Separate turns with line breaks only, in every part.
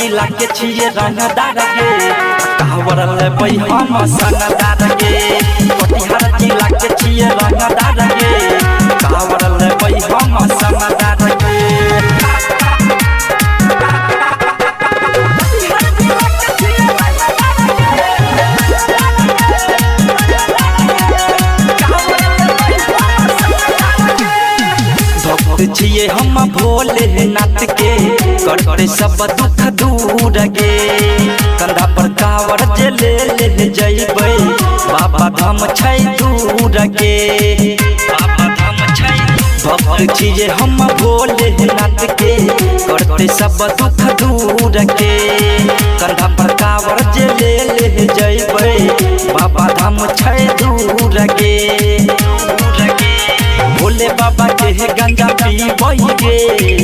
जिला के छिए रंगदार गे कावर लेबै हम सनदार गे कटिहार जिला के छिए रंगदार गे कावर लेबै हम सनदार गे छिए हम भोलेनाथ के करते सब दुख दूर गे कंधा पर कावर जे ले जइबै बाबा धाम छै दूर गे बाबा धाम छै भक्त छिए हम भोलेनाथ के करते सब दुख दूर गे कंधा पर कावर जे ले जइबै बाबा धाम छै दूर गे भोले बाबा के गंजा पीबै गे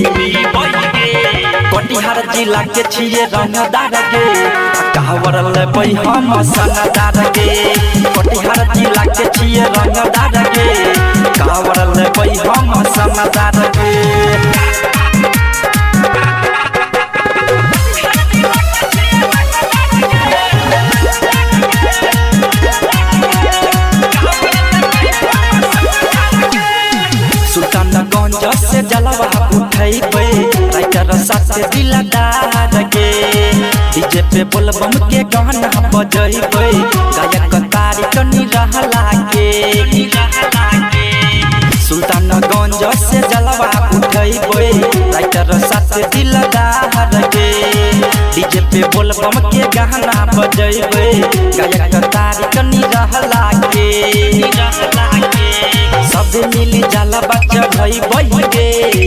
कटिहार जिला के छिए रंगदार गे कावर लेबै हम सनदार गे कटिहार जिला के छिए रंगदार गे कावर लेबै हम सनदार गे सुल्तानगंज से जलवा उठैबै राइटर साथे दिलदार गे डीजे पे बोलबम के गाना बजैबै गायक तारिक निरहला के सुल्तानगंज से जलवा उठैबै राइटर साथे दिलदार गे डीजे पे बोलबम के गाना बजैबै गायक तारिक निरहला के सब मिली जाला बच्चा भई गे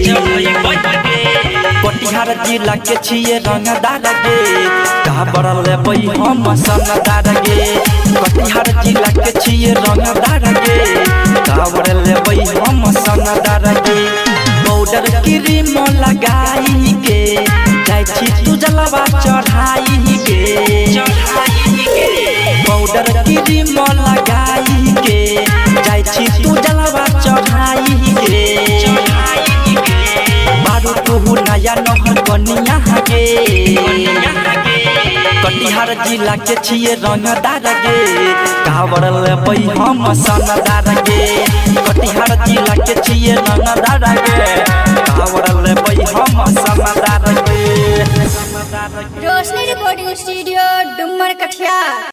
कटिहार जिला के छिए रंगदार गे कावर लेबै हम सनदार गे कटिहार जिला के छिए रंगदार गे कावर लेबै हम सनदार गे पाउडर क्रीम लगाई के जाइ छी तू जलवा चढ़ाई गे पाउडर क्रीम लगाई के जाइ छी तू जलवा चढ़ाई गे बारू तू नया नहर कनिया गे कटिहार जिला के छिए रंगदार गे कावर लेबै हम सनदार गे कटिहार जिला के छिए रंगदार गे कावर लेबै हम सनदार गे
रोशनी रिकॉर्डिंग स्टूडियो डुमर कटिहार।